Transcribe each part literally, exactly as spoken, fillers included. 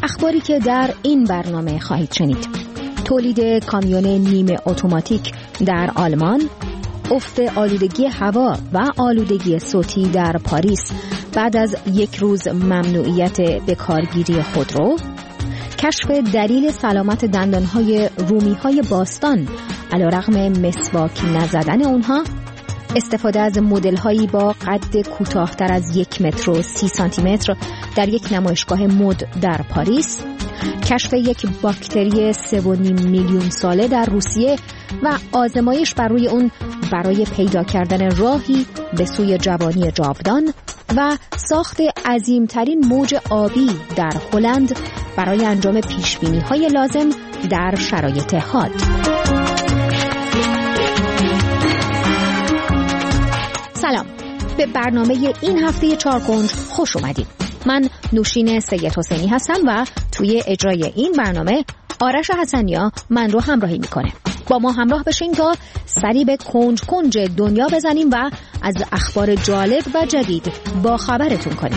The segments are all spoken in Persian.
اخباری که در این برنامه خواهید شنید: تولید کامیون نیمه اتوماتیک در آلمان، افت آلودگی هوا و آلودگی صوتی در پاریس بعد از یک روز ممنوعیت به کارگیری خودرو، کشف دلیل سلامت دندانهای رومیهای باستان علیرغم مسواک نزدن اونها، استفاده از مدل‌هایی با قد کوتاه‌تر از یک متر و سی سانتی متر در یک نمایشگاه مد در پاریس، کشف یک باکتری سه و نیم میلیون ساله در روسیه و آزمایش بر روی اون برای پیدا کردن راهی به سوی جوانی جاودان و ساخت عظیمترین موج آبی در هلند برای انجام پیشبینی‌های لازم در شرایط حاد. سلام، به برنامه این هفته چارکنج خوش اومدید. من نوشین سید حسینی هستم و توی اجرای این برنامه آرش حسنیا من رو همراهی میکنه. با ما همراه بشین تا سری به کنج کنج دنیا بزنیم و از اخبار جالب و جدید با خبرتون کنیم.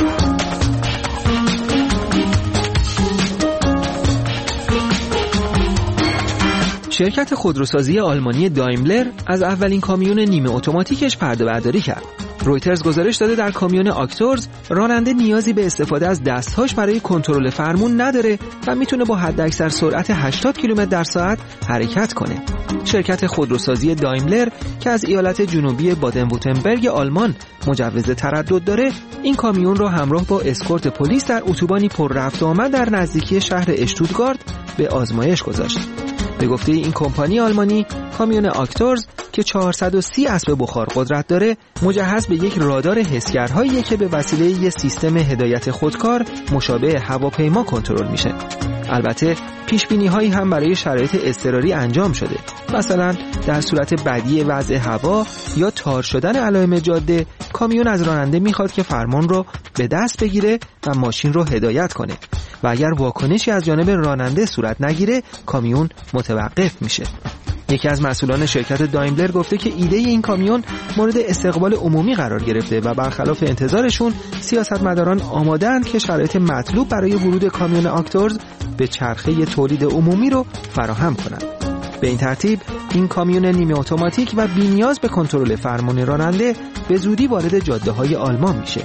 شرکت خودروسازی آلمانی دایملر از اولین کامیون نیمه اتوماتیکش پرده برداری کرد. رویترز گزارش داده در کامیون آکتورز راننده نیازی به استفاده از دستهاش برای کنترل فرمون نداره و میتونه با حداکثر سرعت هشتاد کیلومتر در ساعت حرکت کنه. شرکت خودروسازی دایملر که از ایالت جنوبی بادن وورتنبرگ آلمان مجوز تردد داره، این کامیون رو همراه با اسکورت پلیس در اتوبانی پر رفت و آمد در نزدیکی شهر اشتوتگارت به آزمایش گذاشت. به گفته این کمپانی آلمانی، کامیون آکتورز که چهارصد و سی اسب بخار قدرت داره، مجهز به یک رادار حسگرهاییه که به وسیله یک سیستم هدایت خودکار مشابه هواپیما کنترل میشه. البته پیشبینی هایی هم برای شرایط اضطراری انجام شده. مثلا در صورت بدی وضع هوا یا تار شدن علائم جاده، کامیون از راننده میخواد که فرمان رو به دست بگیره و ماشین رو هدایت کنه و اگر واکنشی از جانب راننده صورت نگیره، کامیون متوقف میشه. یکی از مسئولان شرکت دایملر گفته که ایده این کامیون مورد استقبال عمومی قرار گرفته و برخلاف انتظارشون سیاستمداران آماده‌اند که شرایط مطلوب برای ورود کامیون آکتورز به چرخه تولید عمومی رو فراهم کنند. به این ترتیب این کامیون نیمه اتوماتیک و بی‌نیاز به کنترل فرمان راننده به زودی وارد جاده‌های آلمان میشه.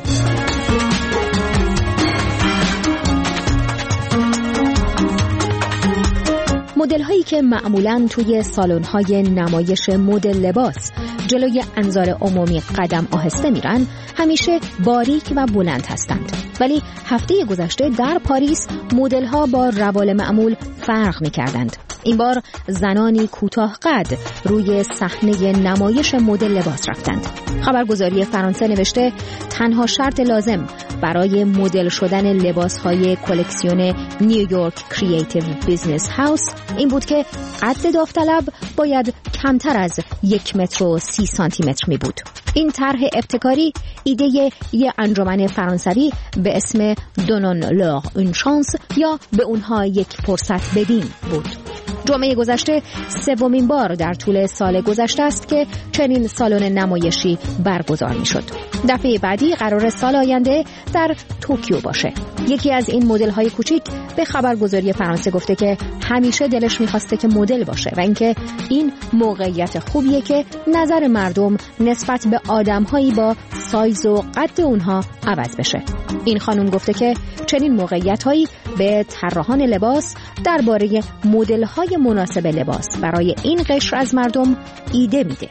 مدل هایی که معمولاً توی سالن های نمایش مد لباس جلوی انظار عمومی قدم آهسته میرن، همیشه باریک و بلند هستند. ولی هفته گذشته در پاریس مدل ها با روال معمول فرق میکردند. این بار زنانی کوتاه قد روی صحنه نمایش مدل لباس رفتند. خبرگزاری فرانسه نوشته تنها شرط لازم برای مدل شدن لباس‌های کلکسیون نیویورک کریتیو بیزنس هاوس این بود که قد داوطلب باید کمتر از یک متر و سی سانتی متر می بود. این طرح ابتکاری ایده یه انجمن فرانسوی به اسم دونون لور اون شانس یا به اونها یک فرصت بدین بود. جمعه گذشته سومین بار در طول سال گذشته است که چنین سالن نمایشی برگزار می شد. دفعه بعدی قرار سال آینده در توکیو باشه. یکی از این مدل های کوچیک به خبرگزاری فرانسه گفته که همیشه دلش می‌خواسته که مدل باشه و اینکه این موقعیت خوبیه که نظر مردم نسبت به آدم‌هایی با سایز و قد اونها عوض بشه. این خانم گفته که چنین موقعیت‌هایی به طراحان لباس درباره مدل‌های مناسب لباس برای این قشر از مردم ایده میده.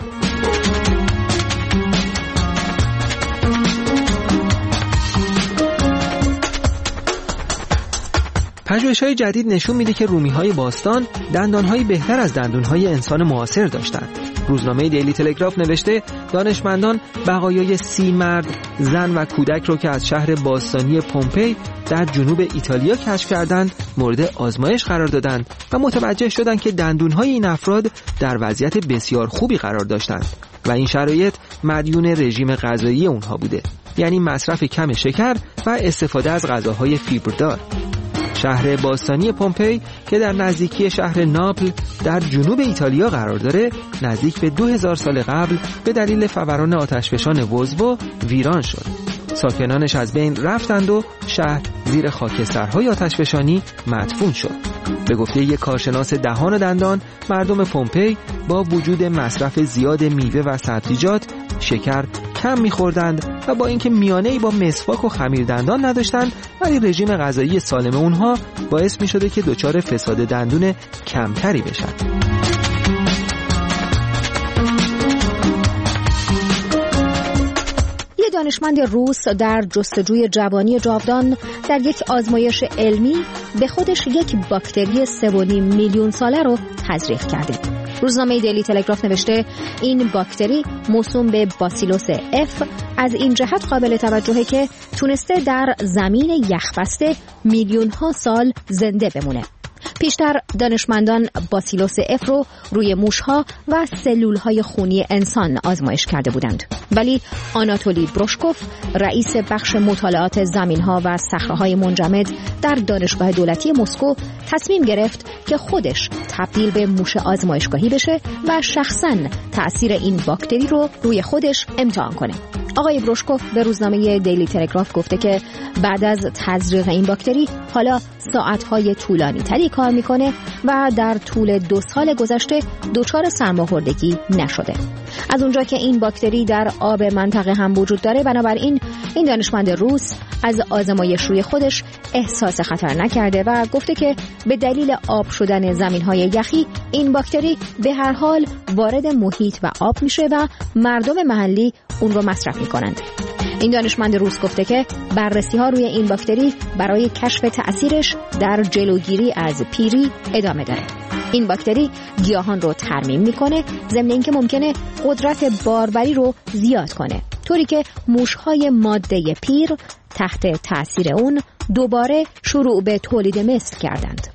پژوهش‌های جدید نشون میده که رومی‌های باستان دندان‌های بهتر از دندان‌های انسان معاصر داشتند. روزنامه دیلی تلگراف نوشته دانشمندان بقایای سی مرد، زن و کودک رو که از شهر باستانی پومپئی در جنوب ایتالیا کشف کردند مورد آزمایش قرار دادند و متوجه شدند که دندون‌های این افراد در وضعیت بسیار خوبی قرار داشتند و این شرایط مدیون رژیم غذایی اونها بوده، یعنی مصرف کم شکر و استفاده از غذاهای فیبردار. شهر باستانی پومپئی که در نزدیکی شهر ناپل در جنوب ایتالیا قرار داره، نزدیک به دو هزار سال قبل به دلیل فوران آتشفشان وزوو ویران شد. ساکنانش از بین رفتند و شهر زیر خاکسترهای آتشفشانی مدفون شد. به گفته یک کارشناس دهان و دندان، مردم پومپئی با وجود مصرف زیاد میوه و سبزیجات شکر کم می‌خوردند و با اینکه میانه‌ای با مسواک و خمیر دندان نداشتند، ولی رژیم غذایی سالم اونها باعث می‌شده که دچار فساد دندون کمتری بشن. دانشمند روس در جستجوی جوانی جاودان در یک آزمایش علمی به خودش یک باکتری سه و نیم میلیون ساله رو تزریق کرده. روزنامه دیلی تلگراف نوشته این باکتری موسوم به باسیلوس اف از این جهت قابل توجهه که تونسته در زمین یخبسته میلیون ها سال زنده بمونه. پیشتر دانشمندان باسیلوس اف رو روی موشها و سلولهای خونی انسان آزمایش کرده بودند، ولی آناتولی بروشکوف، رئیس بخش مطالعات زمینها و صخره‌های منجمد در دانشگاه دولتی مسکو، تصمیم گرفت که خودش تبدیل به موش آزمایشگاهی بشه و شخصاً تأثیر این باکتری رو روی خودش امتحان کنه. آقای بروشکوف به روزنامه دیلی تلگراف گفته که بعد از تزریق این باکتری حالا ساعت‌های طولانی تری کار میکنه و در طول دو سال گذشته دچار سرماخوردگی نشده. از اونجا که این باکتری در آب منطقه هم وجود داره، بنابراین این دانشمند روس از آزمایش روی خودش احساس خطر نکرده و گفته که به دلیل آب شدن زمین‌های یخی این باکتری به هر حال وارد محیط و آب میشه و مردم محلی اون رو مصرف میکنند. این دانشمند روس گفته که بررسی ها روی این باکتری برای کشف تأثیرش در جلوگیری از پیری ادامه داره. این باکتری گیاهان رو ترمیم میکنه، ضمن اینکه ممکنه قدرت باروری رو زیاد کنه، طوری که موشهای ماده پیر تحت تأثیر اون دوباره شروع به تولید مثل کردند.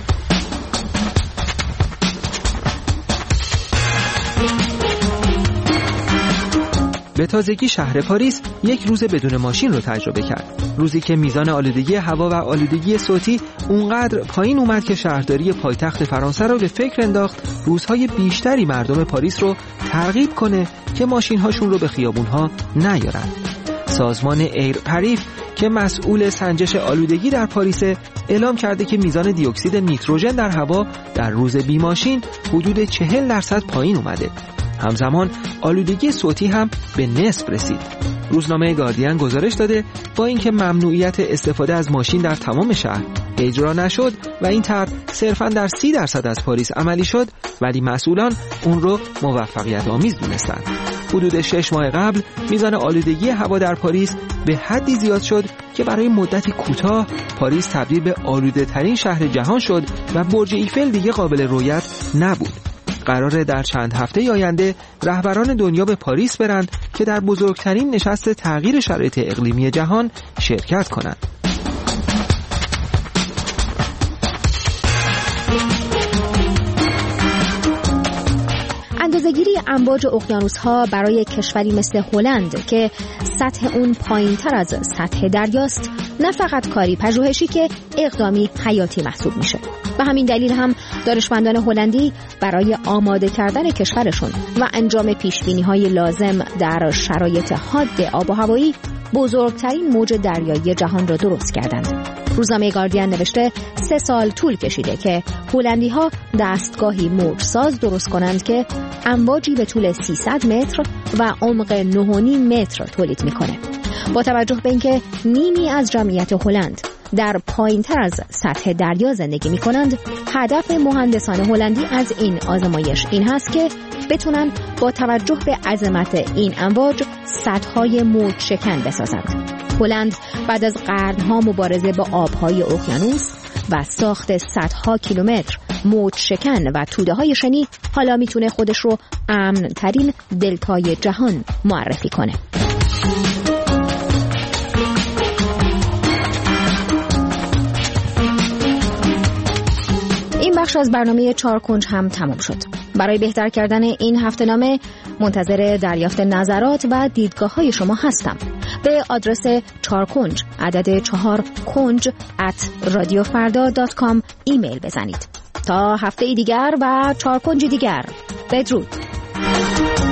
به تازگی شهر پاریس یک روز بدون ماشین رو تجربه کرد. روزی که میزان آلودگی هوا و آلودگی صوتی اونقدر پایین اومد که شهرداری پایتخت فرانسه رو به فکر انداخت روزهای بیشتری مردم پاریس رو ترغیب کنه که ماشین‌هاشون رو به خیابون‌ها نیارن. سازمان ایر پاریس که مسئول سنجش آلودگی در پاریس اعلام کرده که میزان دی اکسید نیتروژن در هوا در روز بی ماشین حدود چهل درصد پایین اومده. همزمان آلودگی صوتی هم به نصف رسید. روزنامه گاردین گزارش داده با اینکه ممنوعیت استفاده از ماشین در تمام شهر اجرا نشد و این طرح صرفاً در سی درصد از پاریس عملی شد، ولی مسئولان اون رو موفقیت آمیز دونستند. حدود شش ماه قبل میزان آلودگی هوا در پاریس به حدی زیاد شد که برای مدتی کوتاه پاریس تبدیل به آلوده ترین شهر جهان شد و برج ایفل دیگه قابل رؤیت نبود. قراره در چند هفته آینده رهبران دنیا به پاریس برند که در بزرگترین نشست تغییر شرایط اقلیمی جهان شرکت کنند. اندازه‌گیری امواج اقیانوس‌ها برای کشوری مثل هلند که سطح اون پایین‌تر از سطح دریاست، نه فقط کاری پژوهشی که اقدامی حیاتی محسوب میشه. به همین دلیل هم دانشمندان هلندی برای آماده کردن کشورشون و انجام پیشبینی‌های لازم در شرایط حاد آب و هوایی بزرگترین موج دریایی جهان را درست کردند. روزنامه گاردین نوشته سه سال طول کشیده که هلندی‌ها دستگاهی موجساز درست کنند که امواجی به طول سیصد متر و عمق نه و نیم متر تولید میکنه. با توجه به اینکه نیمی از جمعیت هلند در پایین‌تر از سطح دریا زندگی می‌کنند، هدف مهندسان هلندی از این آزمایش این هست که بتونن با توجه به عظمت این امواج سدهای موج شکن بسازند. هلند بعد از قرن‌ها مبارزه با آب‌های اقیانوس و ساخت صدها کیلومتر موج شکن و توده‌های شنی حالا میتونه خودش رو امن ترین دلتای جهان معرفی کنه. این بخش از برنامه چهار کنج هم تمام شد. برای بهتر کردن این هفته‌نامه منتظر دریافت نظرات و دیدگاه‌های شما هستم. به آدرس چهار کنج عدد چهار کنج ات رادیو فردا دات کام ایمیل بزنید. تا هفته دیگر و چهار کنج دیگر، بدرود.